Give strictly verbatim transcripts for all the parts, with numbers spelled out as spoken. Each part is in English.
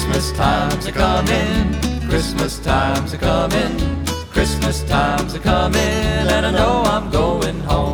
Christmas time's a comin', Christmas time's a comin', Christmas time's a comin', and I know I'm going home.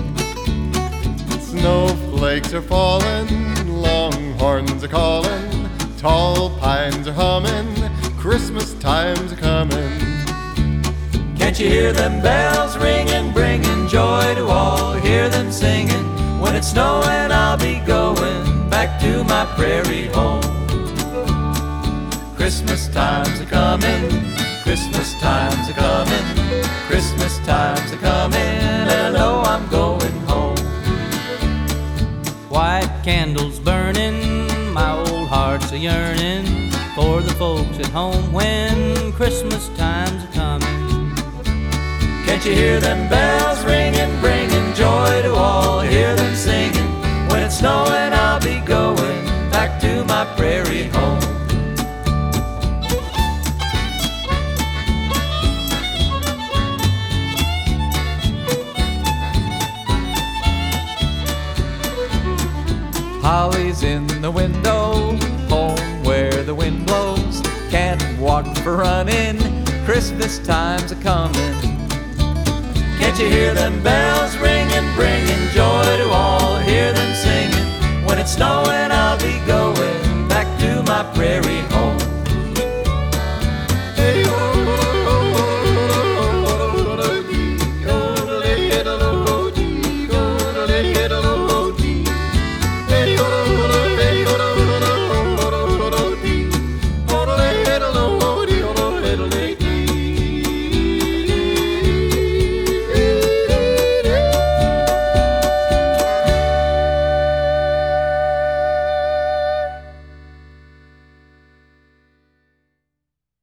Snowflakes are falling, longhorns are calling, tall pines are humming, Christmas time's a comin'. Can't you hear them bells ringing, bringing joy to all? Hear them singing, when it's snowing I'll be going back to my prairie home. Christmas time's a comin', Christmas time's a comin', Christmas time's a comin', and I know I'm going home. White candles burning, my old heart's a yearning for the folks at home when Christmas time's a comin'. Can't you hear them bells ringing, bringing joy to all? Hear them singing, when it's snowing I'll be going back to my prairie home. Holly's in the window, home where the wind blows. Can't walk for running, Christmas time's a comin'. Can't you hear them bells ringing, bringing joy to all? Hear them singing, when it's snowing I'll be going back to my prairie home.